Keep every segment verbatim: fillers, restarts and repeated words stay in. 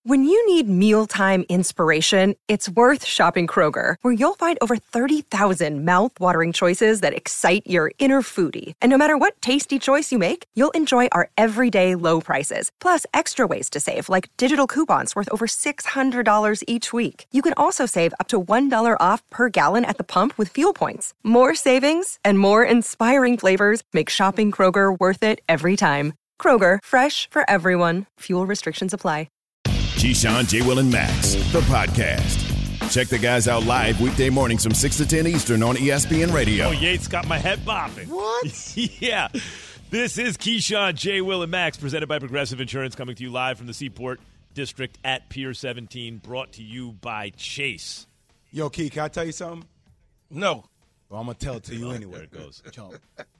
When you need mealtime inspiration, it's worth shopping Kroger, where you'll find over thirty thousand mouth-watering choices that excite your inner foodie. And no matter what tasty choice you make, you'll enjoy our everyday low prices, plus extra ways to save, like digital coupons worth over six hundred dollars each week. You can also save up to one dollar off per gallon at the pump with fuel points. More savings and more inspiring flavors make shopping Kroger worth it every time. Kroger, fresh for everyone. Fuel restrictions apply. Keyshawn, J. Will, and Max, the podcast. Check the guys out live weekday mornings from six to ten Eastern on E S P N Radio. Oh, Yates got my head bopping. What? Yeah. This is Keyshawn, J. Will, and Max, presented by Progressive Insurance, coming to you live from the Seaport District at Pier seventeen, brought to you by Chase. Yo, Key, can I tell you something? No. Well, I'm going to tell it to you anyway. There it goes. Chump.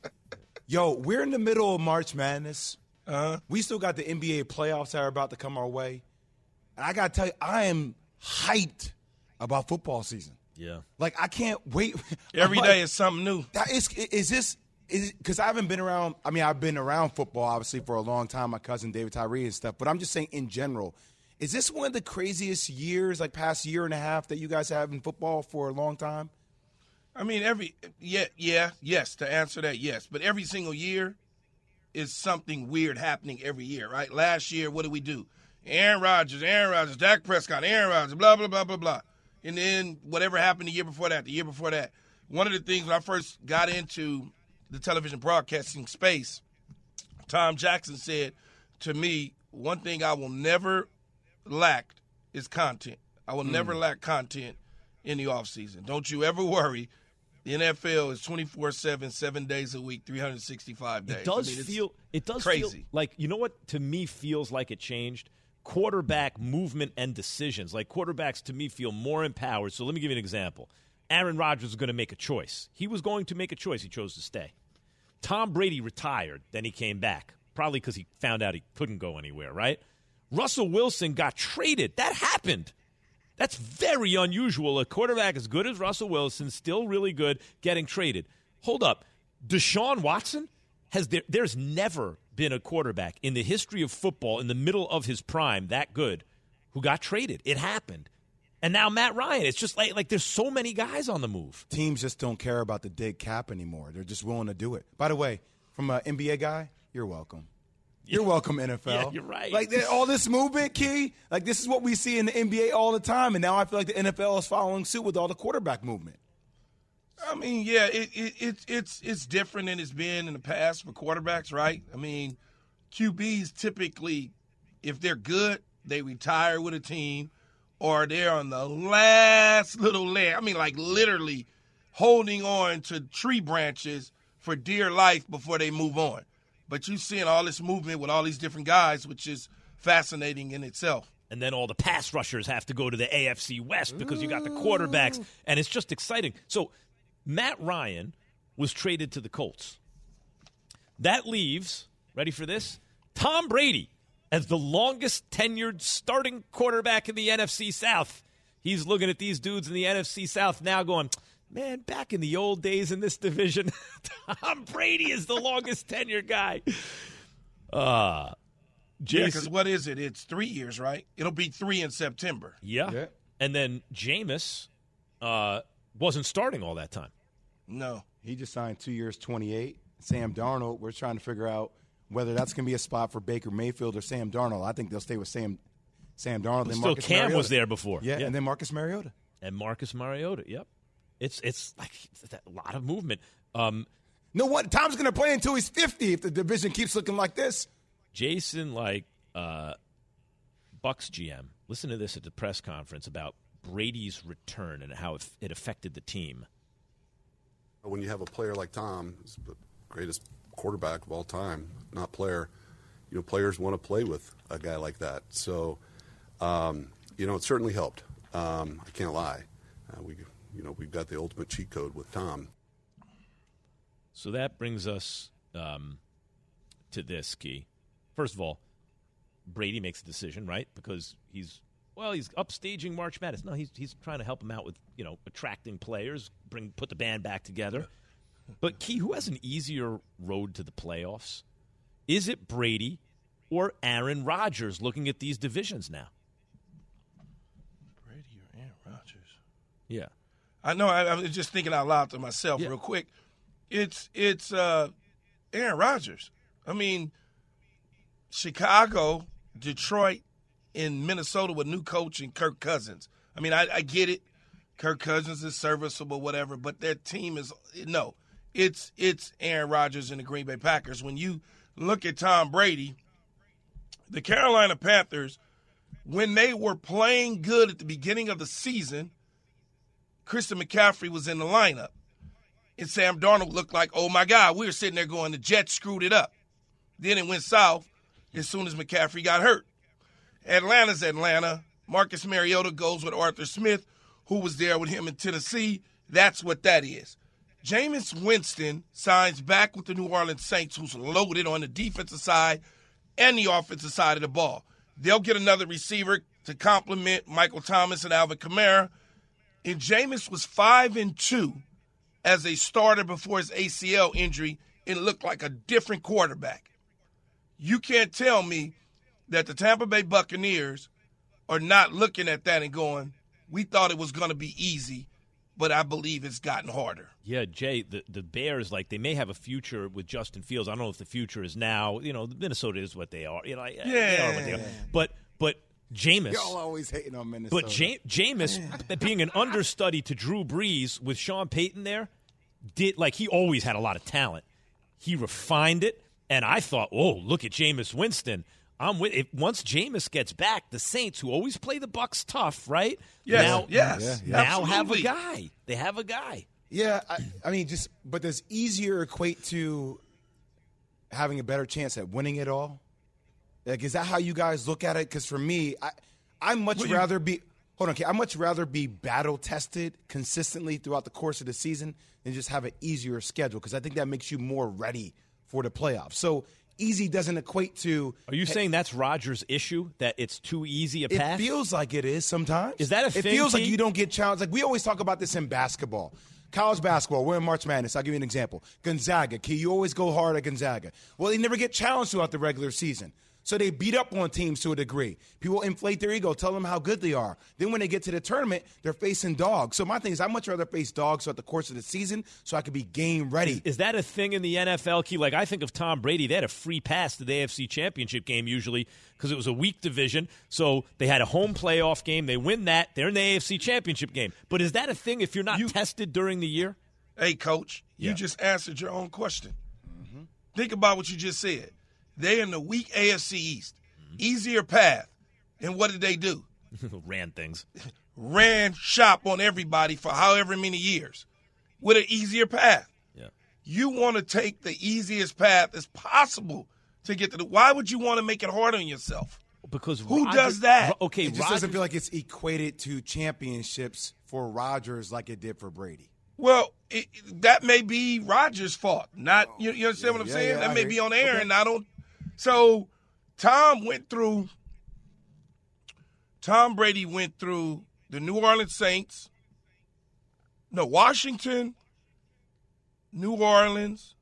Yo, we're in the middle of March Madness. Uh-huh. We still got the N B A playoffs that are about to come our way. And I got to tell you, I am hyped about football season. Yeah. Like, I can't wait. Every like, day is something new. That is, is this – because I haven't been around – I mean, I've been around football, obviously, for a long time, my cousin David Tyree and stuff. But I'm just saying in general, is this one of the craziest years, like past year and a half, that you guys have in football for a long time? I mean, every – yeah, yeah, yes, to answer that, yes. But every single year is something weird happening every year, right? Last year, what did we do? Aaron Rodgers, Aaron Rodgers, Dak Prescott, Aaron Rodgers, blah, blah, blah, blah, blah. And then whatever happened the year before that, the year before that. One of the things when I first got into the television broadcasting space, Tom Jackson said to me, one thing I will never lack is content. I will mm. never lack content in the offseason. Don't you ever worry. The N F L is twenty-four seven, seven days a week, three hundred sixty-five days. It does I mean, feel – it does crazy. feel like – you know what to me feels like it changed? Quarterback movement and decisions. Like, quarterbacks to me feel more empowered. So let me give you an example. Aaron Rodgers was going to make a choice. He was going to make a choice. He chose to stay. Tom Brady retired. Then he came back, probably because he found out he couldn't go anywhere, right? Russell Wilson got traded. That happened. That's very unusual. A quarterback as good as Russell Wilson, still really good, getting traded. Hold up. Deshaun Watson? has there, There's never been a quarterback in the history of football in the middle of his prime that good who got traded. It happened. And now Matt Ryan. It's just like like there's so many guys on the move. Teams just don't care about the dead cap anymore. They're just willing to do it. By the way, from an N B A guy, you're welcome. You're welcome, N F L. Yeah, you're right. Like, all this movement, Key, like, this is what we see in the N B A all the time, and now I feel like the N F L is following suit with all the quarterback movement. I mean, yeah, it, it, it, it's it's different than it's been in the past for quarterbacks, right? I mean, Q Bs typically, if they're good, they retire with a team, or they're on the last little leg. I mean, like literally holding on to tree branches for dear life before they move on. But you're seeing all this movement with all these different guys, which is fascinating in itself. And then all the pass rushers have to go to the A F C West because you got the quarterbacks, and it's just exciting. So Matt Ryan was traded to the Colts. That leaves, ready for this, Tom Brady as the longest tenured starting quarterback in the N F C South. He's looking at these dudes in the N F C South now going, man, back in the old days in this division, Tom Brady is the longest tenured guy. Uh, yeah, because what is it? It's three years, right? It'll be three in September. Yeah. yeah. And then Jameis uh, wasn't starting all that time. No. He just signed two years, twenty-eight. Sam Darnold, we're trying to figure out whether that's going to be a spot for Baker Mayfield or Sam Darnold. I think they'll stay with Sam Sam Darnold. Well, then still, Marcus Cam Mariota. was there before. Yeah, yeah, and then Marcus Mariota. And Marcus Mariota, yep. It's it's like it's a lot of movement. Um, no what? Tom's going to play until he's fifty if the division keeps looking like this. Jason, like uh, Bucks G M, listen to this at the press conference about Brady's return and how it affected the team. When you have a player like Tom, who's the greatest quarterback of all time, not player, you know, players want to play with a guy like that. So, um, you know, it certainly helped. Um, I can't lie. Uh, we, you know, we've got the ultimate cheat code with Tom. So that brings us um, to this, Key. First of all, Brady makes a decision, right? Because he's, well, he's upstaging March Madness. No, he's he's trying to help him out with, you know, attracting players, bring put the band back together. But, Key, who has an easier road to the playoffs? Is it Brady or Aaron Rodgers looking at these divisions now? Yeah. I know. I, I'm just thinking out loud to myself Yeah. real quick. It's it's uh, Aaron Rodgers. I mean, Chicago, Detroit, and Minnesota with new coach and Kirk Cousins. I mean, I, I get it. Kirk Cousins is serviceable, whatever, but their team is no. It's it's Aaron Rodgers and the Green Bay Packers. When you look at Tom Brady, the Carolina Panthers, when they were playing good at the beginning of the season, Christian McCaffrey was in the lineup. And Sam Darnold looked like, oh, my God, we were sitting there going, the Jets screwed it up. Then it went south as soon as McCaffrey got hurt. Atlanta's Atlanta. Marcus Mariota goes with Arthur Smith, who was there with him in Tennessee. That's what that is. Jameis Winston signs back with the New Orleans Saints, who's loaded on the defensive side and the offensive side of the ball. They'll get another receiver to complement Michael Thomas and Alvin Kamara. And Jameis was five and two as a starter before his A C L injury and looked like a different quarterback. You can't tell me that the Tampa Bay Buccaneers are not looking at that and going, we thought it was going to be easy, but I believe it's gotten harder. Yeah, Jay, the, the Bears, like, they may have a future with Justin Fields. I don't know if the future is now. You know, Minnesota is what they are. You know, yeah. they are what they are. But, but Jameis. Y'all always hating on Minnesota. But Jam- Jameis, being an understudy to Drew Brees with Sean Payton there, did like he always had a lot of talent. He refined it, and I thought, oh, look at Jameis Winston. I'm with it. Once Jameis gets back, the Saints, who always play the Bucs tough, right? Yes, now, yes, now absolutely. have a guy. They have a guy. Yeah, I, I mean, just but does easier equate to having a better chance at winning it all? Like, is that how you guys look at it? Because for me, I I much Well, you- rather be hold on, okay, I much rather be battle tested consistently throughout the course of the season than just have an easier schedule. Because I think that makes you more ready for the playoffs. So easy doesn't equate to. Are you saying that's Rodgers' issue, that it's too easy a It pass? feels like it is sometimes. Is that a It thing, feels like T? you don't get challenged. Like we always talk about this in basketball. College basketball, we're in March Madness. I'll give you an example. Gonzaga. Key, you always go hard at Gonzaga. Well, they never get challenged throughout the regular season. So they beat up on teams to a degree. People inflate their ego, tell them how good they are. Then when they get to the tournament, they're facing dogs. So my thing is I'd much rather face dogs throughout the course of the season so I could be game ready. Is that a thing in the N F L, Key? Like, I think of Tom Brady. They had a free pass to the A F C Championship game usually because it was a weak division. So they had a home playoff game. They win that. They're in the A F C Championship game. But is that a thing if you're not You- tested during the year? Hey, Coach, Yeah. you just answered your own question. Mm-hmm. Think about what you just said. They're in the weak A F C East. Mm-hmm. Easier path. And what did they do? Ran things. Ran shop on everybody for however many years with an easier path. Yeah. You want to take the easiest path as possible to get to the – why would you want to make it hard on yourself? Because Who Rodgers- does that? Okay, It just Rodgers- doesn't feel like it's equated to championships for Rodgers like it did for Brady. Well, it, that may be Rodgers' fault. Not you, you understand what I'm Yeah, saying? yeah, that I may hear be you. on Aaron. Okay. I don't. So, Tom went through. Tom Brady went through the New Orleans Saints. No, Washington, New Orleans,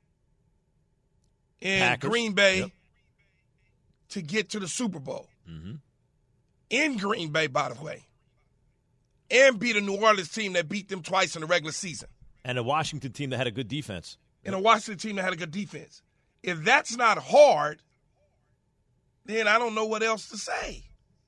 and Packers. Green Bay Yep. to get to the Super Bowl. Mm-hmm. In Green Bay, by the way. And beat a New Orleans team that beat them twice in the regular season. And a Washington team that had a good defense. And a Washington team that had a good defense. If that's not hard, then I don't know what else to say.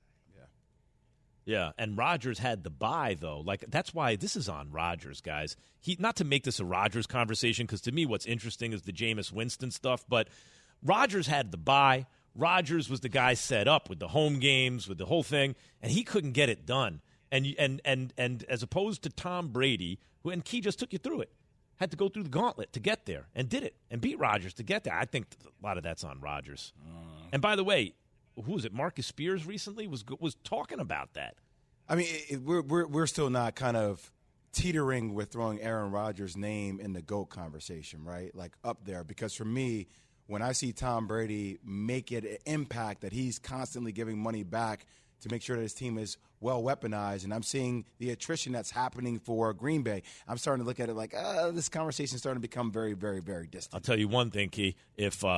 Yeah, and Rodgers had the bye, though. Like, that's why this is on Rodgers, guys. He not to make this a Rodgers conversation, because to me what's interesting is the Jameis Winston stuff, but Rodgers had the bye. Rodgers was the guy set up with the home games, with the whole thing, and he couldn't get it done. And and and and as opposed to Tom Brady, who and Key just took you through it, had to go through the gauntlet to get there and did it and beat Rodgers to get there. I think a lot of that's on Rodgers. Uh, and by the way, who was it? Marcus Spears recently was was talking about that. I mean, it, it, we're, we're we're still not kind of teetering with throwing Aaron Rodgers' name in the GOAT conversation, right? Like up there, because for me, when I see Tom Brady make it an impact that he's constantly giving money back to make sure that his team is well weaponized, and I'm seeing the attrition that's happening for Green Bay, I'm starting to look at it like, uh, this conversation is starting to become very, very, very distant. I'll tell you one thing, Key. If uh,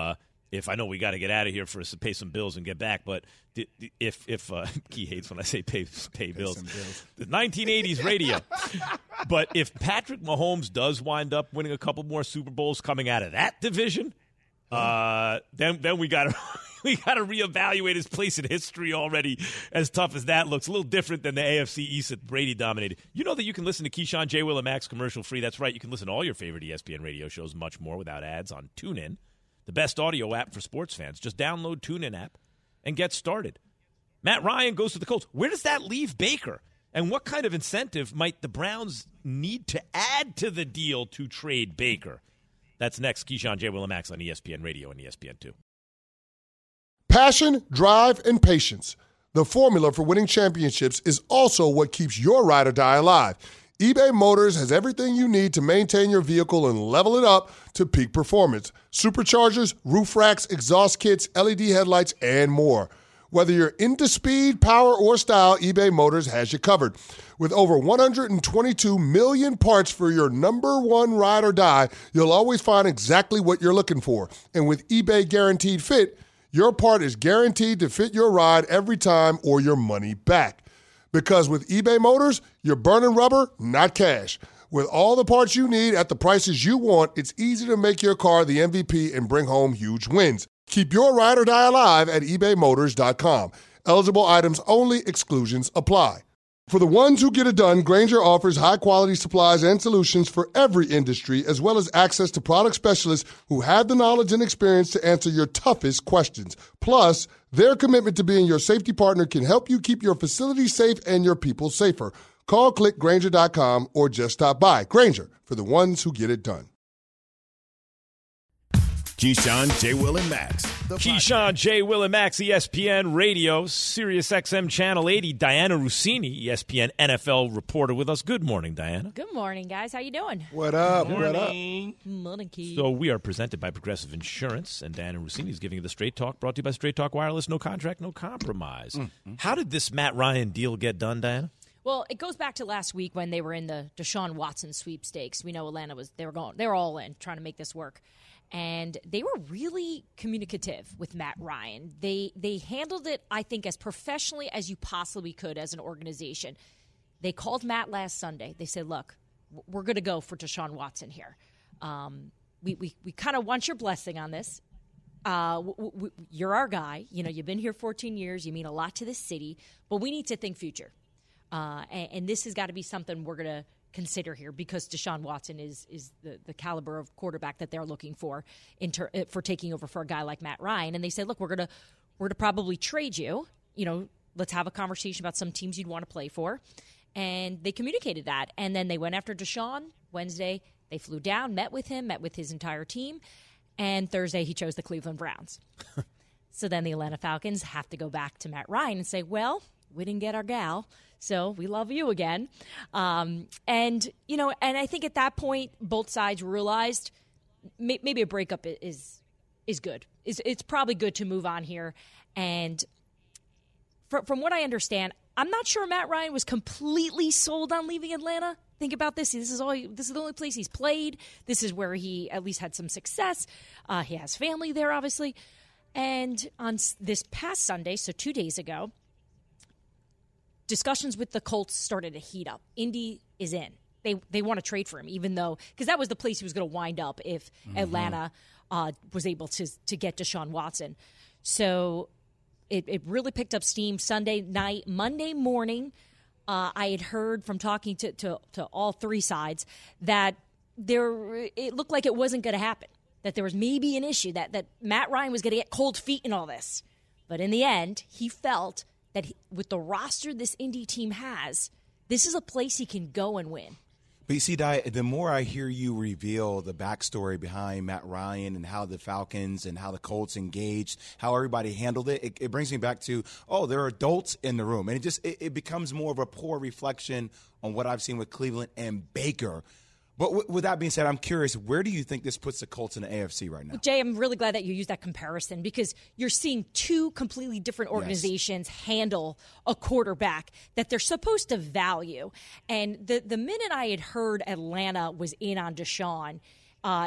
if I know we got to get out of here for us to pay some bills and get back, but if if uh, Key hates when I say pay pay bills, bills. The nineteen eighties radio. But if Patrick Mahomes does wind up winning a couple more Super Bowls coming out of that division, uh, then then we got to we got to reevaluate his place in history already. As tough as that looks, a little different than the A F C East that Brady dominated. You know that you can listen to Keyshawn, J. Will, and Max commercial free. That's right. You can listen to all your favorite E S P N radio shows, much more, without ads on TuneIn. The best audio app for sports fans. Just download TuneIn app and get started. Matt Ryan goes to the Colts. Where does that leave Baker? And what kind of incentive might the Browns need to add to the deal to trade Baker? That's next. Keyshawn, J. Will, and Max on E S P N Radio and E S P N two. Passion, drive, and patience. The formula for winning championships is also what keeps your ride or die alive. eBay Motors has everything you need to maintain your vehicle and level it up to peak performance. Superchargers, roof racks, exhaust kits, L E D headlights, and more. Whether you're into speed, power, or style, eBay Motors has you covered. With over one hundred twenty-two million parts for your number one ride or die, you'll always find exactly what you're looking for. And with eBay Guaranteed Fit, your part is guaranteed to fit your ride every time or your money back. Because with eBay Motors, you're burning rubber, not cash. With all the parts you need at the prices you want, it's easy to make your car the M V P and bring home huge wins. Keep your ride or die alive at ebay motors dot com. Eligible items only. Exclusions apply. For the ones who get it done, Grainger offers high-quality supplies and solutions for every industry, as well as access to product specialists who have the knowledge and experience to answer your toughest questions. Plus, their commitment to being your safety partner can help you keep your facility safe and your people safer. Call, click Grainger dot com, or just stop by. Grainger, for the ones who get it done. Keyshawn, J. Will, and Max. Keyshawn, J. Will, and Max, E S P N Radio, Sirius X M Channel eighty. Diana Rossini, E S P N N F L reporter with us. Good morning, Diana. Good morning, guys. How you doing? What up? Morning. What up? Morning, Key. So we are presented by Progressive Insurance, and Diana Rossini is giving you the Straight Talk, brought to you by Straight Talk Wireless. No contract, no compromise. Mm-hmm. How did this Matt Ryan deal get done, Diana? Well, it goes back to last week when they were in the Deshaun Watson sweepstakes. We know Atlanta was they were going they were all in trying to make this work. And they were really communicative with Matt Ryan. They they handled it, I think, as professionally as you possibly could as an organization. They called Matt last Sunday. They said, look, we're going to go for Deshaun Watson here. Um, we we, we kind of want your blessing on this. Uh, w- w- you're our guy. You know, you've been here fourteen years. You mean a lot to this city. But we need to think future. Uh, and, and this has got to be something we're going to consider here because Deshaun Watson is is the, the caliber of quarterback that they're looking for in ter- for taking over for a guy like Matt Ryan. And they said, look, we're gonna we're gonna probably trade you. You know, let's have a conversation about some teams you'd want to play for. And they communicated that. And then they went after Deshaun Wednesday. They flew down, met with him, met with his entire team. And Thursday he chose the Cleveland Browns. So then the Atlanta Falcons have to go back to Matt Ryan and say, well, we didn't get our gal, so we love you again. Um, and, you know, and I think at that point, both sides realized may- maybe a breakup is is good. It's, it's probably good to move on here. And fr- from what I understand, I'm not sure Matt Ryan was completely sold on leaving Atlanta. Think about this. This is all. This is the only place he's played. This is where he at least had some success. Uh, he has family there, obviously. And on this past Sunday, so two days ago, discussions with the Colts started to heat up. Indy is in. They they want to trade for him, even though – because that was the place he was going to wind up if mm-hmm. Atlanta uh, was able to to get Deshaun Watson. So it, it really picked up steam Sunday night. Monday morning, uh, I had heard from talking to, to, to all three sides that there it looked like it wasn't going to happen, that there was maybe an issue, that, that Matt Ryan was going to get cold feet in all this. But in the end, he felt – that he, with the roster this Indy team has, this is a place he can go and win. But you see, Di, the more I hear you reveal the backstory behind Matt Ryan and how the Falcons and how the Colts engaged, how everybody handled it, it, it brings me back to, oh, there are adults in the room. And it just it, it becomes more of a poor reflection on what I've seen with Cleveland and Baker. But w- with that being said, I'm curious, where do you think this puts the Colts in the A F C right now? Jay, I'm really glad that you used that comparison because you're seeing two completely different organizations yes. handle a quarterback that they're supposed to value. And the, the minute I had heard Atlanta was in on Deshaun, uh,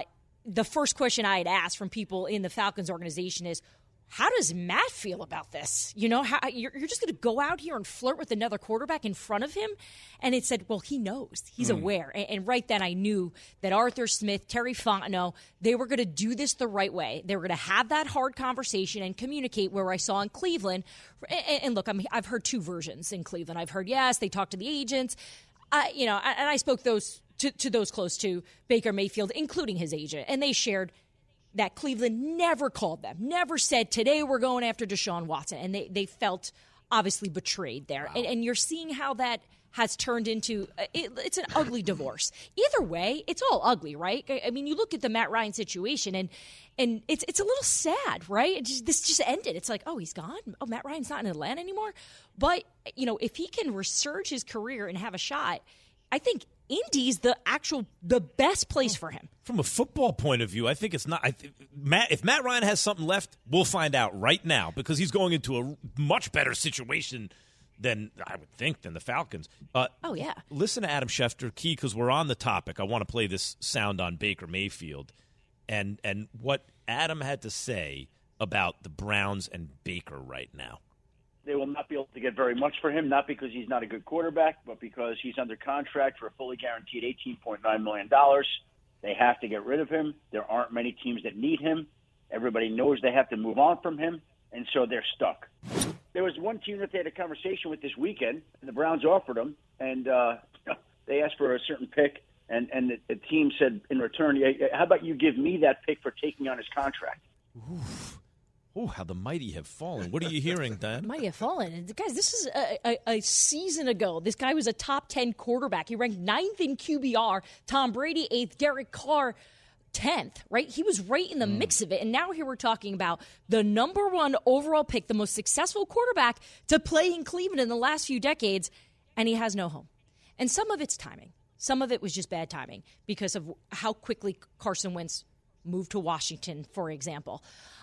the first question I had asked from people in the Falcons organization is, how does Matt feel about this? You know, how, you're, you're just going to go out here and flirt with another quarterback in front of him? And it said, well, he knows. He's mm. aware. And, and right then I knew that Arthur Smith, Terry Fontenot, they were going to do this the right way. They were going to have that hard conversation and communicate where I saw in Cleveland. And, and look, I mean, I've heard two versions in Cleveland. I've heard, yes, they talked to the agents. I, you know, and I spoke those to, to those close to Baker Mayfield, including his agent. And they shared that Cleveland never called them, never said, today we're going after Deshaun Watson. And they, they felt obviously betrayed there. Wow. And, and you're seeing how that has turned into, it, it's an ugly divorce. Either way, it's all ugly, right? I, I mean, you look at the Matt Ryan situation, and and it's it's a little sad, right? It just, this just ended. It's like, oh, he's gone? Oh, Matt Ryan's not in Atlanta anymore? But, you know, if he can resurge his career and have a shot, I think Indy's the actual the best place for him. From a football point of view, I think it's not. I th- Matt, if Matt Ryan has something left, we'll find out right now because he's going into a much better situation than I would think than the Falcons. Uh, oh yeah. Listen to Adam Schefter, Key, because we're on the topic. I want to play this sound on Baker Mayfield, and and what Adam had to say about the Browns and Baker right now. They will not be able to get very much for him, not because he's not a good quarterback, but because he's under contract for a fully guaranteed eighteen point nine million dollars. They have to get rid of him. There aren't many teams that need him. Everybody knows they have to move on from him, and so they're stuck. There was one team that they had a conversation with this weekend, and the Browns offered him, and uh, they asked for a certain pick, and, and the, the team said in return, how about you give me that pick for taking on his contract? Oof. Oh, how the mighty have fallen. What are you hearing, Dan? Mighty have fallen. Guys, this is a, a, a season ago. This guy was a top ten quarterback. He ranked ninth in Q B R. Tom Brady, eighth. Derek Carr, tenth, right? He was right in the mm. mix of it. And now here we're talking about the number one overall pick, the most successful quarterback to play in Cleveland in the last few decades, and he has no home. And some of it's timing. Some of it was just bad timing because of how quickly Carson Wentz moved to Washington, for example.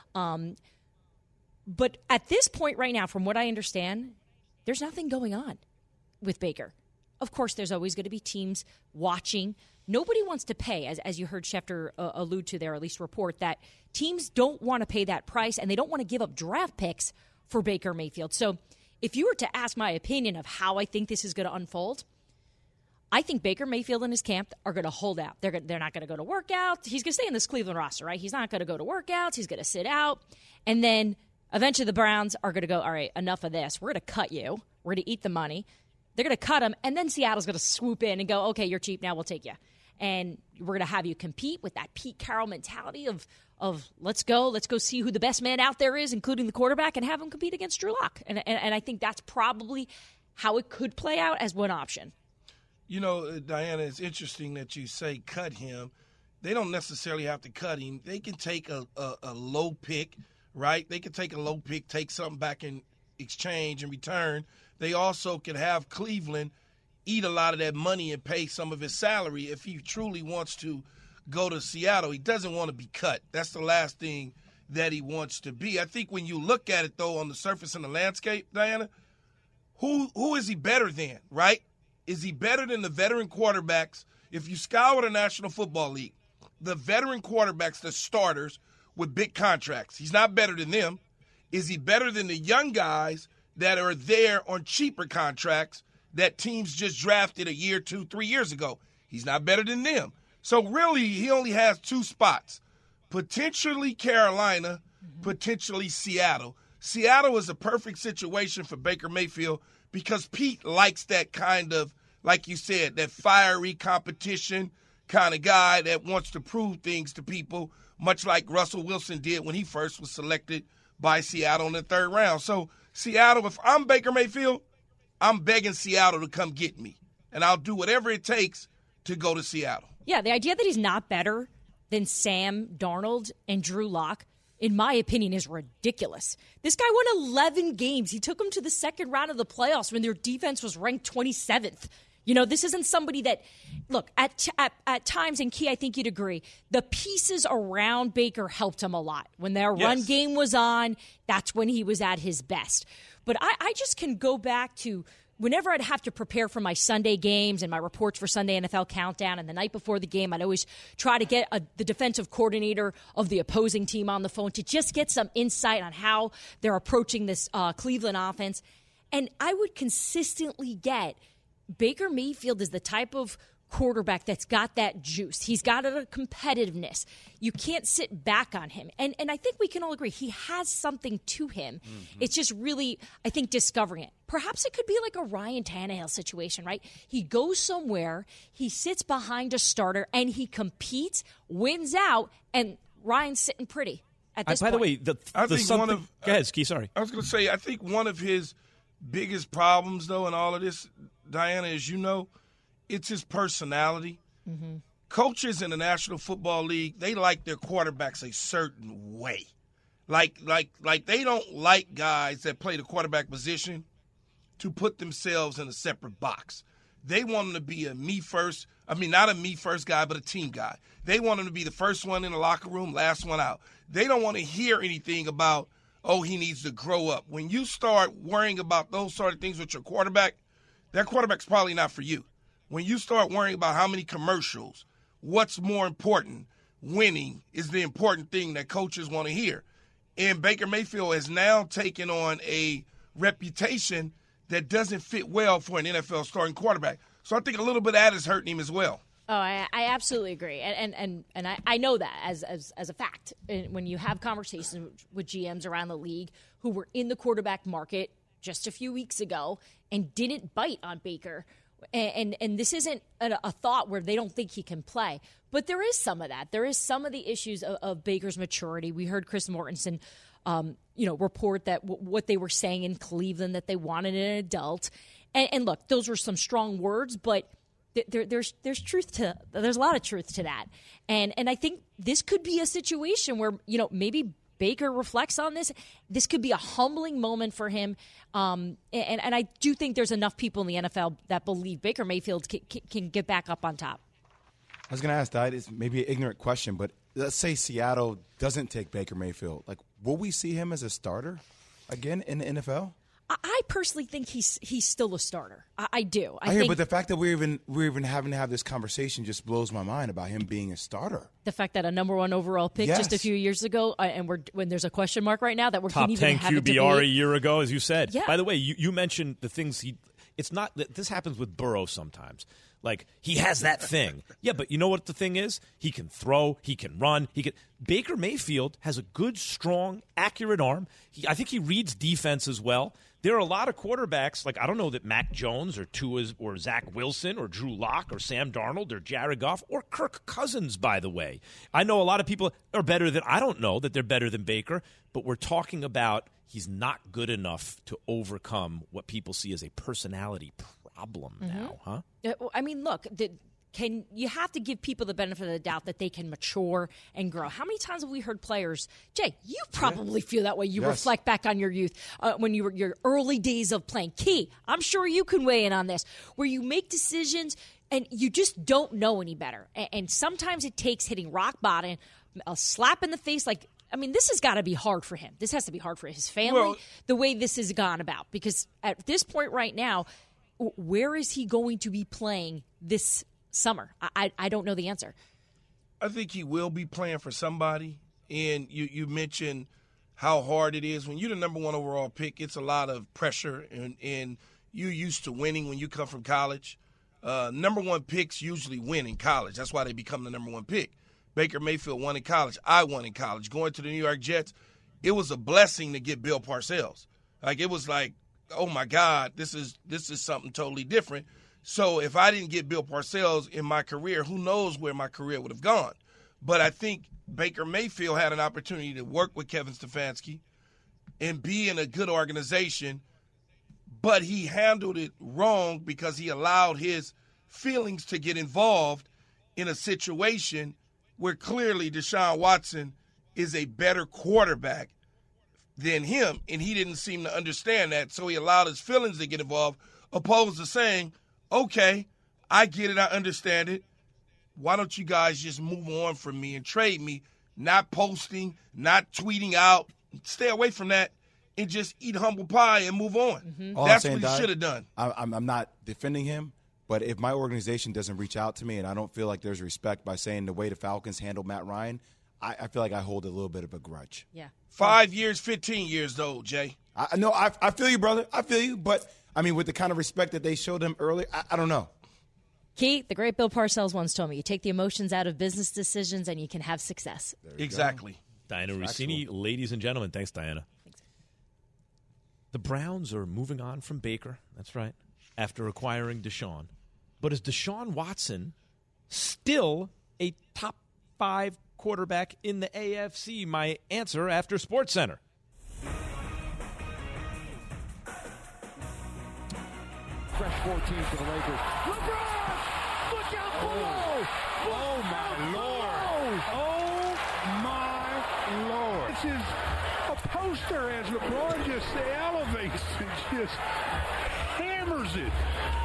Um But at this point right now, from what I understand, there's nothing going on with Baker. Of course, there's always going to be teams watching. Nobody wants to pay, as, as you heard Schefter uh, allude to there, or at least report, that teams don't want to pay that price, and they don't want to give up draft picks for Baker Mayfield. So if you were to ask my opinion of how I think this is going to unfold, I think Baker Mayfield and his camp are going to hold out. They're gonna, they're not going to go to workouts. He's going to stay in this Cleveland roster, right? He's not going to go to workouts. He's going to sit out. And then eventually the Browns are going to go, all right, enough of this. We're going to cut you. We're going to eat the money. They're going to cut him, and then Seattle's going to swoop in and go, okay, you're cheap now, we'll take you. And we're going to have you compete with that Pete Carroll mentality of, of let's go, let's go see who the best man out there is, including the quarterback, and have him compete against Drew Lock. And, and, and I think that's probably how it could play out as one option. You know, Diana, it's interesting that you say cut him. They don't necessarily have to cut him. They can take a, a, a low pick, right? They can take a low pick, take something back in exchange in return. They also could have Cleveland eat a lot of that money and pay some of his salary if he truly wants to go to Seattle. He doesn't want to be cut. That's the last thing that he wants to be. I think when you look at it, though, on the surface and the landscape, Diana, who who is he better than, right? Is he better than the veteran quarterbacks? If you scour the National Football League, the veteran quarterbacks, the starters with big contracts, he's not better than them. Is he better than the young guys that are there on cheaper contracts that teams just drafted a year, two, three years ago? He's not better than them. So really, he only has two spots, potentially Carolina, potentially Seattle. Seattle is a perfect situation for Baker Mayfield because Pete likes that kind of, like you said, that fiery competition kind of guy that wants to prove things to people, much like Russell Wilson did when he first was selected by Seattle in the third round. So Seattle, if I'm Baker Mayfield, I'm begging Seattle to come get me, and I'll do whatever it takes to go to Seattle. Yeah, the idea that he's not better than Sam Darnold and Drew Lock, in my opinion, is ridiculous. This guy won eleven games. He took them to the second round of the playoffs when their defense was ranked twenty-seventh. You know, this isn't somebody that, look, at, at at times, and Key, I think you'd agree, the pieces around Baker helped him a lot. When their yes. run game was on, that's when he was at his best. But I, I just can go back to whenever I'd have to prepare for my Sunday games and my reports for Sunday N F L Countdown, and the night before the game, I'd always try to get a, the defensive coordinator of the opposing team on the phone to just get some insight on how they're approaching this uh, Cleveland offense. And I would consistently get Baker Mayfield is the type of quarterback that's got that juice. He's got a competitiveness. You can't sit back on him. And and I think we can all agree he has something to him. Mm-hmm. It's just really, I think, discovering it. Perhaps it could be like a Ryan Tannehill situation, right? He goes somewhere, he sits behind a starter, and he competes, wins out, and Ryan's sitting pretty at this I, by point. the way, the, I the think something, one of, go ahead, Ski, sorry. I was going to say, I think one of his biggest problems, though, in all of this, Diana, as you know, it's his personality. Mm-hmm. Coaches in the National Football League, they like their quarterbacks a certain way. Like, like, like they don't like guys that play the quarterback position to put themselves in a separate box. They want them to be a me first, I mean, not a me first guy, but a team guy. They want him to be the first one in the locker room, last one out. They don't want to hear anything about, oh, he needs to grow up. When you start worrying about those sort of things with your quarterback, that quarterback's probably not for you. When you start worrying about how many commercials, what's more important, winning is the important thing that coaches want to hear. And Baker Mayfield has now taken on a reputation that doesn't fit well for an N F L starting quarterback. So I think a little bit of that is hurting him as well. Oh, I, I absolutely agree, and and and, and I, I know that as, as as a fact. When you have conversations with G Ms around the league who were in the quarterback market just a few weeks ago and didn't bite on Baker, and and, and this isn't a, a thought where they don't think he can play, but there is some of that. There is some of the issues of, of Baker's maturity. We heard Chris Mortensen, um, you know, report that w- what they were saying in Cleveland, that they wanted an adult, and, and look, those were some strong words, but There, there's there's truth to there's a lot of truth to that, and and I think this could be a situation where, you know, maybe Baker reflects on this. This could be a humbling moment for him, um, and and I do think there's enough people in the N F L that believe Baker Mayfield can, can get back up on top. I was going to ask that. It's maybe an ignorant question, but let's say Seattle doesn't take Baker Mayfield. Like, will we see him as a starter again in the N F L? I personally think he's he's still a starter. I, I do. I, I hear, think but the fact that we're even we're even having to have this conversation just blows my mind about him being a starter. The fact that a number one overall pick yes. just a few years ago, uh, and we're when there's a question mark right now that we're top even ten have Q B R a, a year ago, as you said. Yeah. By the way, you, you mentioned the things he. It's not that this happens with Burrow sometimes. Like, he has that thing. Yeah, but you know what the thing is? He can throw, he can run, he can. Baker Mayfield has a good, strong, accurate arm. He, I think he reads defense as well. There are a lot of quarterbacks, like I don't know that Mac Jones or Tua or Zach Wilson or Drew Lock or Sam Darnold or Jared Goff or Kirk Cousins, by the way. I know a lot of people are better than, I don't know that they're better than Baker, but we're talking about he's not good enough to overcome what people see as a personality problem mm-hmm. now, huh? I mean, look, the, can you have to give people the benefit of the doubt that they can mature and grow. How many times have we heard players, Jay, you probably yeah. feel that way. You yes. reflect back on your youth uh, when you were your early days of playing. Key, I'm sure you can weigh in on this, where you make decisions and you just don't know any better. And, and sometimes it takes hitting rock bottom, a slap in the face, like, I mean, this has got to be hard for him. This has to be hard for his family, well, the way this has gone about. Because at this point right now, where is he going to be playing this summer? I, I don't know the answer. I think he will be playing for somebody. And you, you mentioned how hard it is. When you're the number one overall pick, it's a lot of pressure. And, and you're used to winning when you come from college. Uh, number one picks usually win in college. That's why they become the number one pick. Baker Mayfield won in college. I won in college. Going to the New York Jets, it was a blessing to get Bill Parcells. Like, it was like, oh, my God, this is this is something totally different. So if I didn't get Bill Parcells in my career, who knows where my career would have gone. But I think Baker Mayfield had an opportunity to work with Kevin Stefanski and be in a good organization, but he handled it wrong because he allowed his feelings to get involved in a situation where clearly Deshaun Watson is a better quarterback than him, and he didn't seem to understand that, so he allowed his feelings to get involved, opposed to saying, okay, I get it, I understand it. Why don't you guys just move on from me and trade me? Not posting, not tweeting out. Stay away from that and just eat humble pie and move on. Mm-hmm. All That's I'm what he saying, should have done. I, I'm, I'm not defending him, but if my organization doesn't reach out to me and I don't feel like there's respect by saying the way the Falcons handled Matt Ryan, I, I feel like I hold a little bit of a grudge. Yeah. Five years, fifteen years though, Jay. I no, I, I feel you, brother. I feel you, but I mean, with the kind of respect that they showed him early, I, I don't know. Key, the great Bill Parcells once told me, you take the emotions out of business decisions and you can have success. Exactly. Go. Diana Rossini, ladies and gentlemen, thanks, Diana. Thanks. The Browns are moving on from Baker, that's right, after acquiring Deshaun. But is Deshaun Watson still a top five quarterback in the A F C? My answer after SportsCenter. Fresh fourteen for the Lakers. LeBron! Look out below! Oh, oh my Lord! Oh my Lord! This is a poster as LeBron just elevates and just hammers it.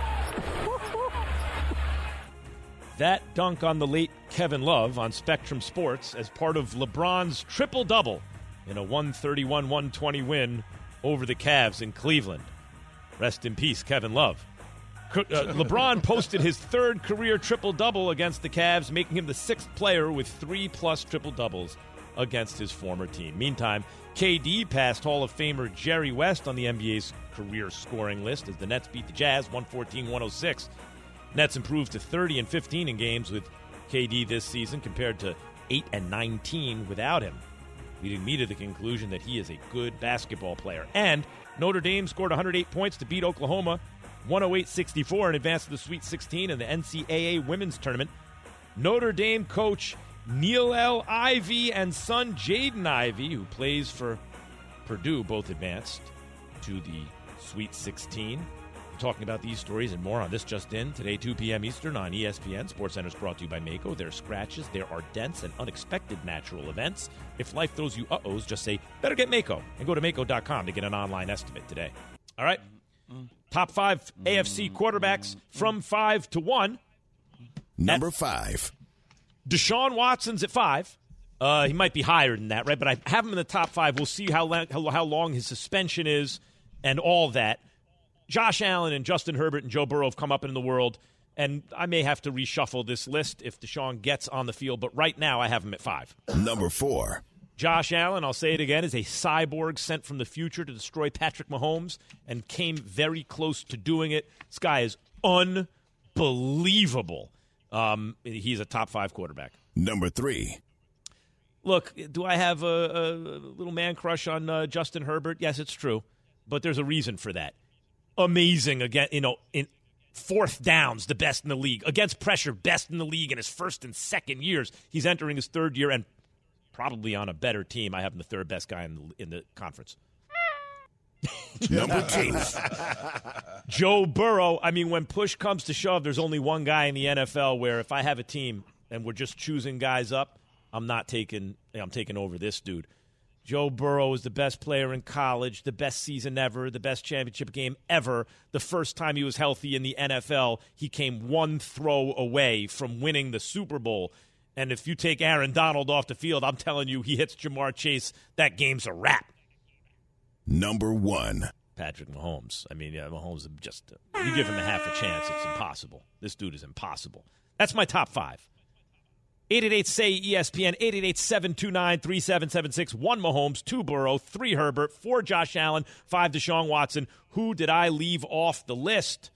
That dunk on the late Kevin Love on Spectrum Sports as part of LeBron's triple-double in a one thirty-one one twenty win over the Cavs in Cleveland. Rest in peace, Kevin Love. Uh, LeBron posted his third career triple-double against the Cavs, making him the sixth player with three-plus triple-doubles against his former team. Meantime, K D passed Hall of Famer Jerry West on the N B A's career scoring list as the Nets beat the Jazz one fourteen one oh six. Nets improved to thirty and fifteen in games with K D this season compared to eight and nineteen without him, leading me to the conclusion that he is a good basketball player. And Notre Dame scored one hundred eight points to beat Oklahoma one oh eight sixty-four and advanced to the Sweet sixteen in the N C double A women's tournament. Notre Dame coach Neil L. Ivey and son Jaden Ivey, who plays for Purdue, both advanced to the Sweet sixteen. We're talking about these stories and more on This Just In, today two p.m. Eastern on E S P N. SportsCenter is brought to you by Mako. There are scratches, there are dents, and unexpected natural events. If life throws you uh-ohs, just say, better get Mako, and go to Mako dot com to get an online estimate today. All right? Top five A F C quarterbacks from five to one. Number At five. Deshaun Watson's at five. Uh, he might be higher than that, right? But I have him in the top five. We'll see how, la- how, how long his suspension is and all that. Josh Allen and Justin Herbert and Joe Burrow have come up in the world, and I may have to reshuffle this list if Deshaun gets on the field, but right now I have him at five. Number four. Josh Allen, I'll say it again, is a cyborg sent from the future to destroy Patrick Mahomes and came very close to doing it. This guy is unbelievable. Um, he's a top five quarterback. Number three. Look, do I have a, a little man crush on uh, Justin Herbert? Yes, it's true, but there's a reason for that. Amazing, again, you know, in fourth downs, the best in the league. Against pressure, best in the league in his first and second years. He's entering his third year and probably on a better team. I have him the third best guy in the, in the conference. Number two. Joe Burrow. I mean, when push comes to shove, there's only one guy in the N F L where if I have a team and we're just choosing guys up, I'm not taking I'm taking over this dude. Joe Burrow is the best player in college, the best season ever, the best championship game ever. The first time he was healthy in the N F L, he came one throw away from winning the Super Bowl. And if you take Aaron Donald off the field, I'm telling you, he hits Jamar Chase, that game's a wrap. Number one. Patrick Mahomes. I mean, yeah, Mahomes is just, uh, you give him a half a chance, it's impossible. This dude is impossible. That's my top five. eight eight eight, S A Y, E S P N, eight eight eight, seven two nine, three seven seven six, one Mahomes, two Burrow, three Herbert, four Josh Allen, five Deshaun Watson. Who did I leave off the list?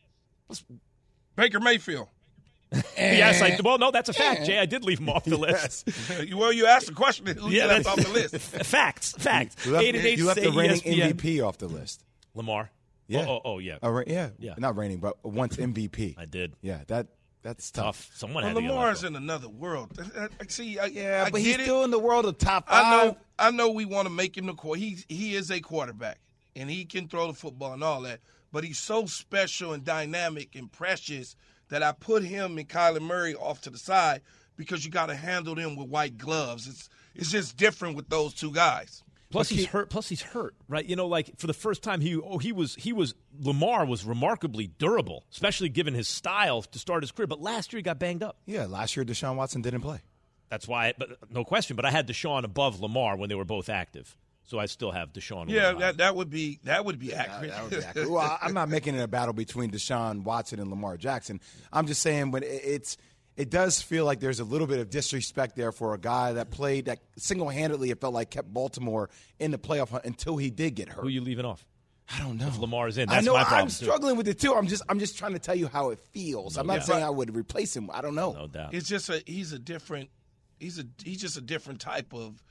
Baker Mayfield. Yes, I, well, no, that's a fact, Jay. I did leave him off the list. Well, you asked the question. Who Yeah, you left that's- off the list? Facts, facts. You left, eight eight eight, you left S A the Y, reigning E S P N. M V P off the list. Lamar. Yeah. Oh, oh, oh yeah. Oh, right, yeah. Yeah. Not reigning, but once M V P. I did. Yeah, that that's tough. Tough. Someone Well, had to get Lamar's left in another world. I, I, see, I, Yeah, I but get he's it. still in the world of top I five. know. I know. We want to make him the core. He's he is a quarterback, and he can throw the football and all that. But he's so special and dynamic and precious that I put him and Kyler Murray off to the side because you got to handle them with white gloves. It's it's just different with those two guys. Plus he's hurt. Plus he's hurt, right? You know, like for the first time, he oh he was he was Lamar was remarkably durable, especially given his style to start his career. But last year he got banged up. Yeah, last year Deshaun Watson didn't play. That's why, but no question. But I had Deshaun above Lamar when they were both active. So I still have Deshaun. Yeah, Watson. that that would be that would be accurate. That, that would be accurate. Well, I'm not making it a battle between Deshaun Watson and Lamar Jackson. I'm just saying, but it, it's it does feel like there's a little bit of disrespect there for a guy that played that single-handedly. It felt like kept Baltimore in the playoff hunt until he did get hurt. Who are you leaving off? I don't know. If Lamar's in, that's I know. my problem I'm too. struggling with it too. I'm just I'm just trying to tell you how it feels. No I'm not doubt. saying I would replace him. I don't know. No doubt. It's just a he's a different he's a he's just a different type of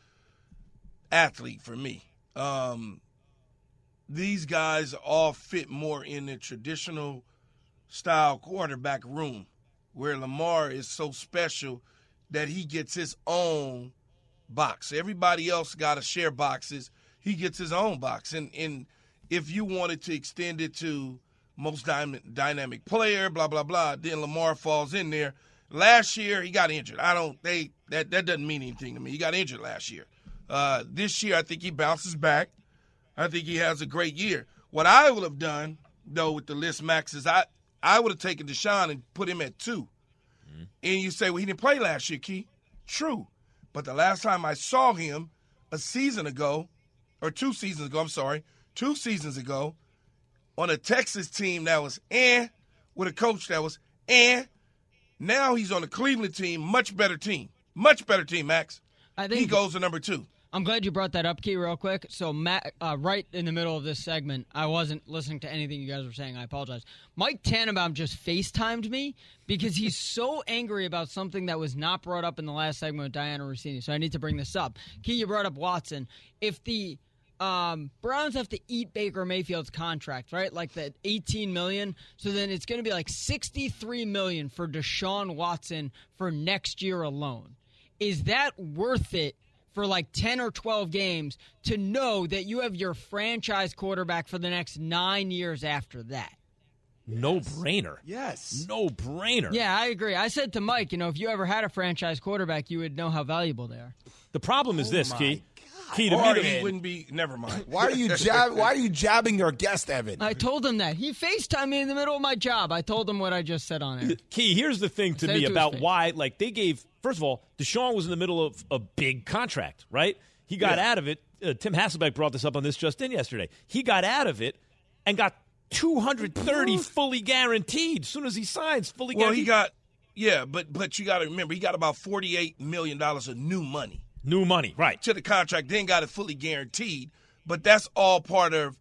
athlete for me. Um, these guys all fit more in the traditional style quarterback room, where Lamar is so special that he gets his own box. Everybody else got to share boxes. He gets his own box. And, and if you wanted to extend it to most dy- dynamic player, blah, blah, blah, then Lamar falls in there. Last year, he got injured. I don't, they, that, that doesn't mean anything to me. He got injured last year. Uh, this year, I think he bounces back. I think he has a great year. What I would have done, though, with the list, Max, is I, I would have taken Deshaun and put him at two. Mm-hmm. And you say, well, he didn't play last year, Key. True. But the last time I saw him a season ago, or two seasons ago, I'm sorry, two seasons ago, on a Texas team that was eh, with a coach that was eh. Now he's on a Cleveland team, much better team. Much better team, Max. I think he goes to number two. I'm glad you brought that up, Key, real quick. So, Matt, uh, right in the middle of this segment, I wasn't listening to anything you guys were saying. I apologize. Mike Tannenbaum just FaceTimed me because he's so angry about something that was not brought up in the last segment with Diana Rossini. So I need to bring this up. Key, you brought up Watson. If the um, Browns have to eat Baker Mayfield's contract, right, like the eighteen million dollars, so then it's going to be like sixty-three million dollars for Deshaun Watson for next year alone. Is that worth it for like ten or twelve games to know that you have your franchise quarterback for the next nine years after that? No brainer. Yes. No brainer. Yeah, I agree. I said to Mike, you know, if you ever had a franchise quarterback, you would know how valuable they are. The problem is Oh this, my Key. God. Key, to Or me, he the, wouldn't be. Never mind. Why are you jab, Why are you jabbing your guest, Evan? I told him that. He FaceTimed me in the middle of my job. I told him what I just said on air. Key, here's the thing to Said it me to his about face. why, like, they gave, first of all, Deshaun was in the middle of a big contract, right? He got Yeah. out of it. Uh, Tim Hasselbeck brought this up on This Just In yesterday. He got out of it and got two hundred thirty fully guaranteed as soon as he signs, fully Well, guaranteed. he got, yeah, but but you got to remember, he got about forty-eight million dollars of new money New money, right. to the contract, then got it fully guaranteed. But that's all part of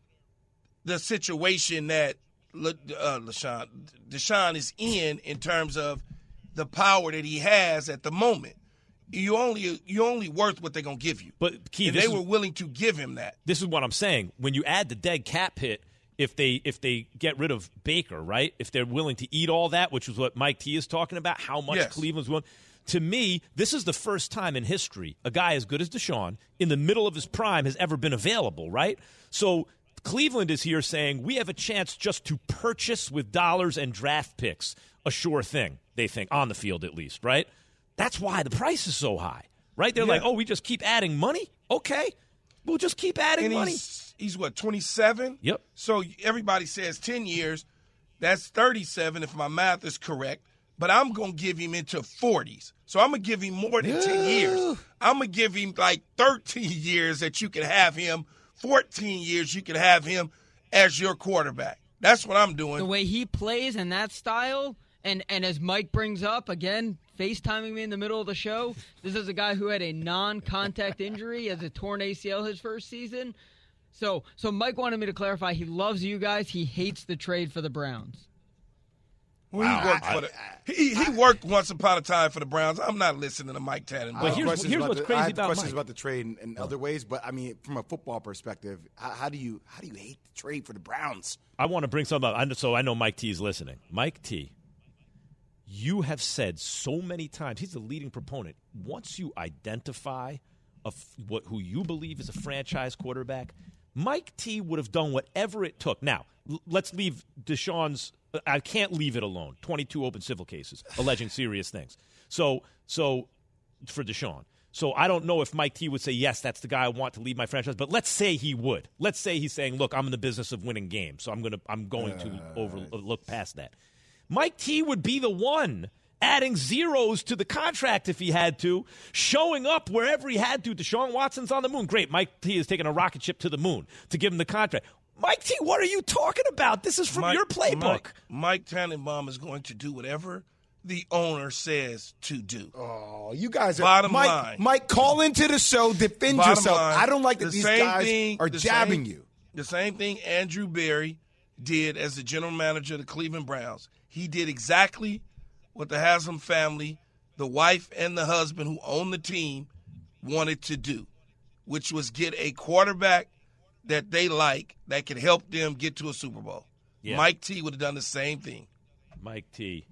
the situation that Le, uh, LaShawn, Deshaun is in in terms of the power that he has at the moment. You only you only worth what they're gonna give you. But Key, and this they is, were willing to give him that. this is what I'm saying. When you add the dead cap hit, if they if they get rid of Baker, right? If they're willing to eat all that, which is what Mike T is talking about, how much Yes. Cleveland's willing. To me, this is the first time in history a guy as good as Deshaun, in the middle of his prime, has ever been available, right? So Cleveland is here saying we have a chance just to purchase with dollars and draft picks a sure thing, they think, on the field at least, right? That's why the price is so high, right? They're Yeah. like, oh, we just keep adding money? Okay, we'll just keep adding And money. he's, he's what, twenty-seven? Yep. So everybody says ten years. That's thirty-seven if my math is correct. But I'm going to give him into forties. So I'm going to give him more than ten years. I'm going to give him like thirteen years that you can have him, fourteen years you can have him as your quarterback. That's what I'm doing. The way he plays and that style, and, and as Mike brings up, again, FaceTiming me in the middle of the show, this is a guy who had a non-contact injury as a torn A C L his first season. So, so Mike wanted me to clarify, he loves you guys. He hates the trade for the Browns. Well, he worked for the, he, he worked once upon a time for the Browns. I'm not listening to Mike Tannenbaum. I have here's- questions here's about what's the, crazy I have about questions Mike. about the trade in, in other ways, but I mean, from a football perspective, how, how do you how do you hate the trade for the Browns? I want to bring something up. I know- So I know Mike T is listening. Mike T, you have said so many times, he's the leading proponent. Once you identify a f- what who you believe is a franchise quarterback, Mike T would have done whatever it took. Now, l- let's leave Deshaun's – I can't leave it alone. twenty-two open civil cases alleging serious things. So, so for Deshaun. So I don't know if Mike T would say, yes, that's the guy I want to lead my franchise. But let's say he would. Let's say he's saying, look, I'm in the business of winning games, so I'm going to I'm going to over, look past that. Mike T would be the one adding zeros to the contract if he had to, showing up wherever he had to. Deshaun Watson's on the moon. Great. Mike T is taking a rocket ship to the moon to give him the contract. Mike T, what are you talking about? This is from Mike, your playbook. Mike, Mike Tannenbaum is going to do whatever the owner says to do. Oh, you guys are Bottom Mike, line. Mike, call into the show, defend Bottom yourself. line, I don't like that the these same guys thing, are the jabbing same, you. The same thing Andrew Berry did as the general manager of the Cleveland Browns. He did exactly what the Haslam family, the wife and the husband who owned the team, wanted to do, which was get a quarterback that they like that could help them get to a Super Bowl. Yeah. Mike T would have done the same thing. Mike T.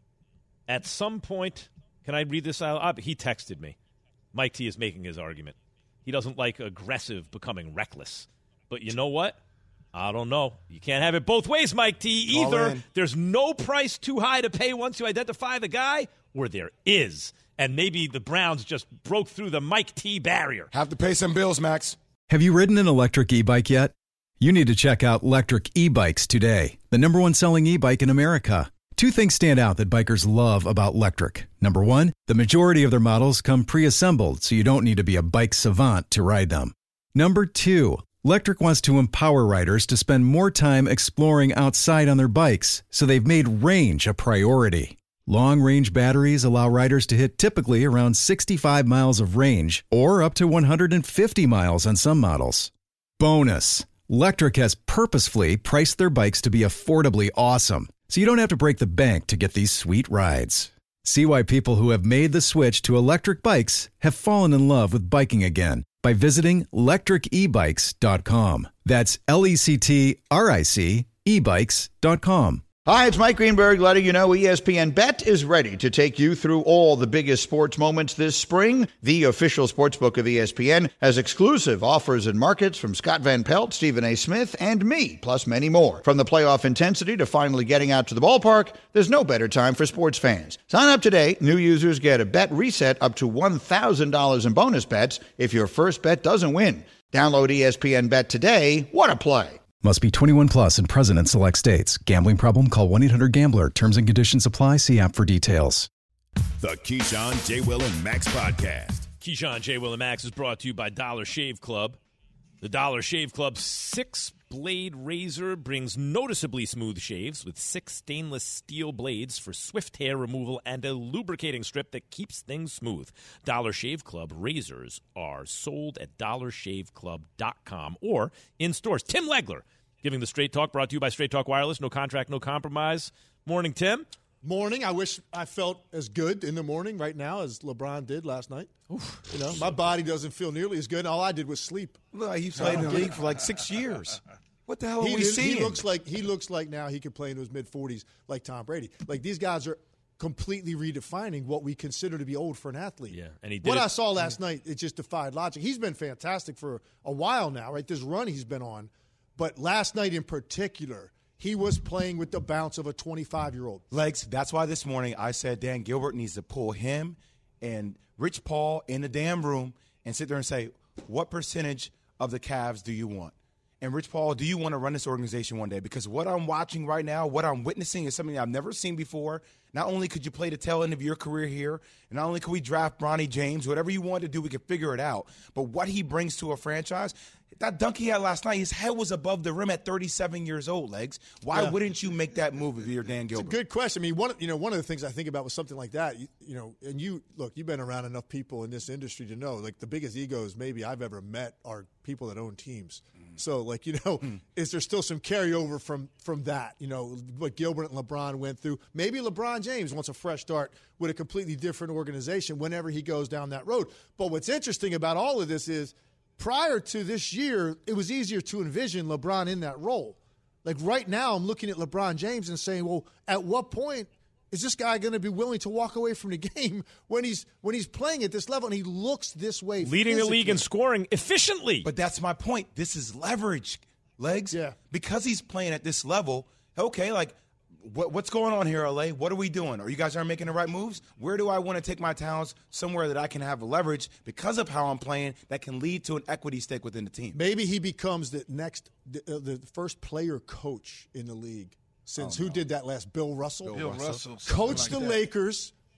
At some point, can I read this out? He texted me. Mike T is making his argument. He doesn't like aggressive becoming reckless. But you know what? I don't know. You can't have it both ways, Mike T. Call Either in. there's no price too high to pay once you identify the guy, or there is. And maybe the Browns just broke through the Mike T barrier. Have to pay some bills, Max. Have you ridden an electric e-bike yet? You need to check out Electric E-Bikes today, the number one selling e-bike in America. Two things stand out that bikers love about Electric. Number one, the majority of their models come pre-assembled, so you don't need to be a bike savant to ride them. Number two, Electric wants to empower riders to spend more time exploring outside on their bikes, so they've made range a priority. Long-range batteries allow riders to hit typically around sixty-five miles of range, or up to one hundred fifty miles on some models. Bonus, Electric has purposefully priced their bikes to be affordably awesome, so you don't have to break the bank to get these sweet rides. See why people who have made the switch to electric bikes have fallen in love with biking again by visiting electric e bikes dot com. That's L E C T R I C e bikes dot com. Hi, it's Mike Greenberg letting you know E S P N Bet is ready to take you through all the biggest sports moments this spring. The official sportsbook of E S P N has exclusive offers and markets from Scott Van Pelt, Stephen A. Smith, and me, plus many more. From the playoff intensity to finally getting out to the ballpark, there's no better time for sports fans. Sign up today. New users get a bet reset up to one thousand dollars in bonus bets if your first bet doesn't win. Download E S P N Bet today. What a play. Must be twenty-one plus and present in select states. Gambling problem? Call one eight hundred gambler. Terms and conditions apply. See app for details. The Keyshawn, J. Will, and Max podcast. Keyshawn, J. Will, and Max is brought to you by Dollar Shave Club. The Dollar Shave Club six-blade razor brings noticeably smooth shaves with six stainless steel blades for swift hair removal and a lubricating strip that keeps things smooth. Dollar Shave Club razors are sold at dollar shave club dot com or in stores. Tim Legler giving the Straight Talk, brought to you by Straight Talk Wireless. No contract, no compromise. Morning, Tim. Morning. I wish I felt as good in the morning right now as LeBron did last night. Oof. You know, my body doesn't feel nearly as good. All I did was sleep. Look, he played in the league for like six years. What the hell he are we did, seeing? He looks like he looks like now he could play in his mid forties like Tom Brady. Like these guys are completely redefining what we consider to be old for an athlete. Yeah, and he did what it. I saw last night, it just defied logic. He's been fantastic for a while now, right? This run he's been on, but last night in particular, he was playing with the bounce of a twenty-five-year-old. Legs, that's why this morning I said Dan Gilbert needs to pull him and Rich Paul in the damn room and sit there and say, what percentage of the Cavs do you want? And Rich Paul, do you want to run this organization one day? Because what I'm watching right now, what I'm witnessing is something I've never seen before. Not only could you play the tail end of your career here, and not only could we draft Bronny James, whatever you want to do, we could figure it out. But what he brings to a franchise, that dunk he had last night, his head was above the rim at thirty-seven years old, Legs. Why Yeah. wouldn't you make that move if you're Dan Gilbert? It's a good question. I mean, one you know one of the things I think about with something like that, you, you know, and you look, you've been around enough people in this industry to know, like the biggest egos maybe I've ever met are people that own teams. Mm. So, like you know, mm. is there still some carryover from from that? You know, what Gilbert and LeBron went through. Maybe LeBron James wants a fresh start with a completely different organization whenever he goes down that road. But what's interesting about all of this is, prior to this year, it was easier to envision LeBron in that role. Like right now, I'm looking at LeBron James and saying, well, at what point is this guy going to be willing to walk away from the game when he's when he's playing at this level and he looks this way? Leading physically. the league in scoring efficiently. But that's my point. This is leverage, Legs. Yeah. Because he's playing at this level, okay, like, What, what's going on here, L A? What are we doing? Are you guys aren't making the right moves? Where do I want to take my talents somewhere that I can have a leverage because of how I'm playing that can lead to an equity stake within the team? Maybe he becomes the next, the, uh, the first player coach in the league since Oh, who no. did that last? Bill Russell. Bill Russell. Coached like the that. Lakers,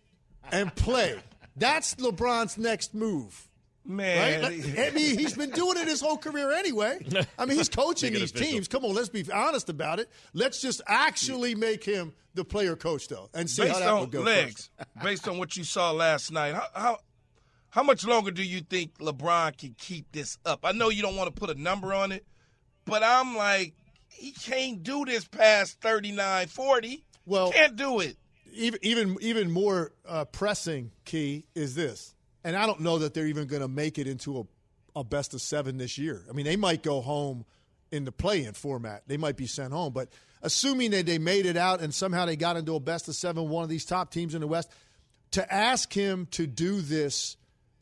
and play. That's LeBron's next move. Man. Right? I mean, he's been doing it his whole career anyway. I mean, he's coaching these teams. Come on, let's be honest about it. Let's just actually make him the player coach, though, and see based how that on will go legs, first. Based on what you saw last night, how, how how much longer do you think LeBron can keep this up? I know you don't want to put a number on it, but I'm like, he can't do this past thirty-nine, forty. Well, can't do it. Even even even more uh, pressing key is this, and I don't know that they're even going to make it into a, a best of seven this year. I mean, they might go home in the play-in format. They might be sent home, but assuming that they made it out and somehow they got into a best of seven, one of these top teams in the West, to ask him to do this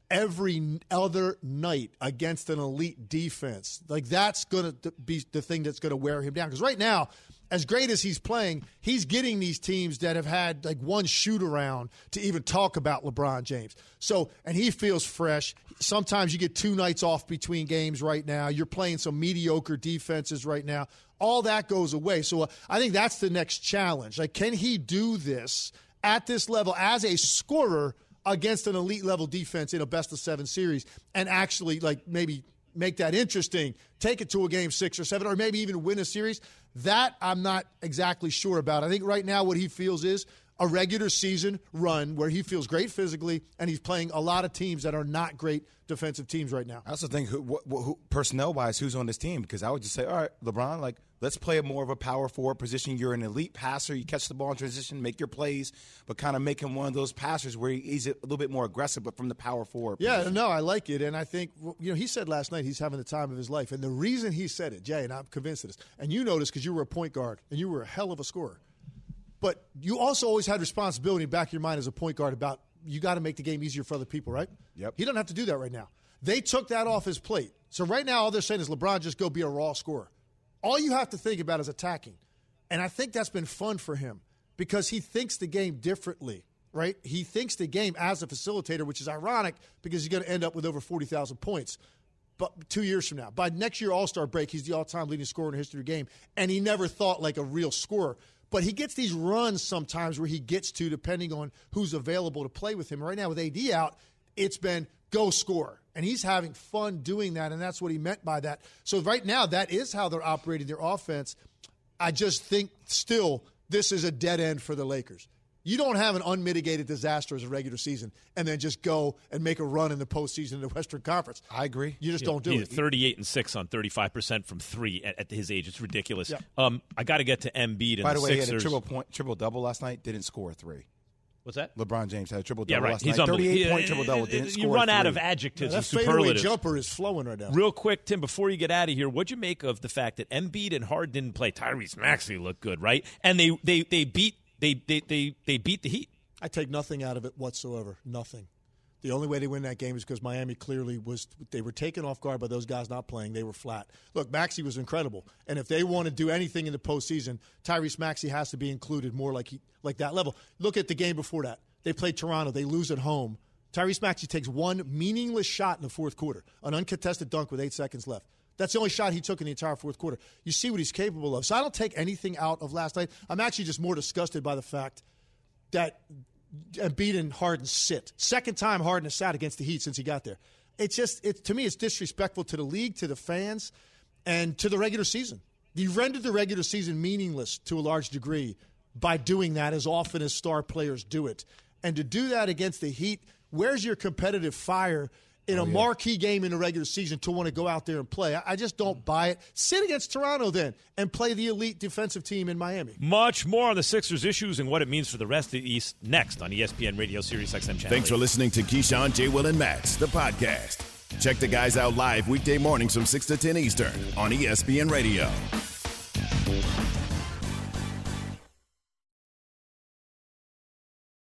every other night against an elite defense, like that's going to be the thing that's going to wear him down. Because right now, as great as he's playing, he's getting these teams that have had like one shoot around to even talk about LeBron James. So, and he feels fresh. Sometimes you get two nights off between games right now. You're playing some mediocre defenses right now. All that goes away. So uh, I think that's the next challenge. Like, can he do this at this level as a scorer against an elite level defense in a best of seven series and actually like maybe make that interesting, take it to a game six or seven, or maybe even win a series? That I'm not exactly sure about. I think right now what he feels is a regular season run where he feels great physically and he's playing a lot of teams that are not great defensive teams right now. I also think who, who, who, personnel-wise, who's on this team? Because I would just say, all right, LeBron, like, let's play a more of a power forward position. You're an elite passer. You catch the ball in transition, make your plays, but kind of make him one of those passers where he's a little bit more aggressive, but from the power forward Yeah, position. no, I like it. And I think, you know, he said last night he's having the time of his life. And the reason he said it, Jay, and I'm convinced of this, and you know this because you were a point guard and you were a hell of a scorer. But you also always had responsibility in the back of your mind as a point guard about you got to make the game easier for other people, right? Yep. He doesn't have to do that right now. They took that off his plate. So right now all they're saying is LeBron just go be a raw scorer. All you have to think about is attacking. And I think that's been fun for him because he thinks the game differently, right? He thinks the game as a facilitator, which is ironic because he's going to end up with over forty thousand points. But two years from now, by next year All-Star break, he's the all-time leading scorer in the history of the game. And he never thought like a real scorer. But he gets these runs sometimes where he gets to depending on who's available to play with him. Right now with A D out, it's been go score. And he's having fun doing that, and that's what he meant by that. So right now, that is how they're operating their offense. I just think still this is a dead end for the Lakers. You don't have an unmitigated disaster as a regular season and then just go and make a run in the postseason in the Western Conference. I agree. You just Yeah, don't do he's it. thirty-eight and six on thirty-five percent from three at, at his age. It's ridiculous. Yeah. Um, I got to get to Embiid and By the, the way, Sixers. he had a triple point, triple double last night. Didn't score a three. What's that? LeBron James had a triple Yeah, double right. last He's night. unbelievable. thirty-eight point He- triple double. Didn't You score run a out three. of adjectives that and fadeaway superlatives. jumper is flowing right now. Real quick, Tim, before you get out of here, what'd you make of the fact that Embiid and Harden didn't play? Tyrese Maxey looked good, right? And they they they beat they they they, they beat the Heat. I take nothing out of it whatsoever. Nothing. The only way they win that game is because Miami clearly was – they were taken off guard by those guys not playing. They were flat. Look, Maxey was incredible. And if they want to do anything in the postseason, Tyrese Maxey has to be included more like he, like that level. Look at the game before that. They played Toronto. They lose at home. Tyrese Maxey takes one meaningless shot in the fourth quarter, an uncontested dunk with eight seconds left. That's the only shot he took in the entire fourth quarter. You see what he's capable of. So I don't take anything out of last night. I'm actually just more disgusted by the fact that – Embiid and Harden sit. Second time Harden has sat against the Heat since he got there. It's just, it, to me, it's disrespectful to the league, to the fans, and to the regular season. You rendered the regular season meaningless to a large degree by doing that as often as star players do it. And to do that against the Heat, where's your competitive fire in Oh, a yeah. marquee game in the regular season to want to go out there and play? I, I just don't buy it. Sit against Toronto then and play the elite defensive team in Miami. Much more on the Sixers' issues and what it means for the rest of the East next on E S P N Radio Sirius X M Channel Thanks for eight. listening to Keyshawn, J. Will, and Max, the podcast. Check the guys out live weekday mornings from six to ten Eastern on E S P N Radio.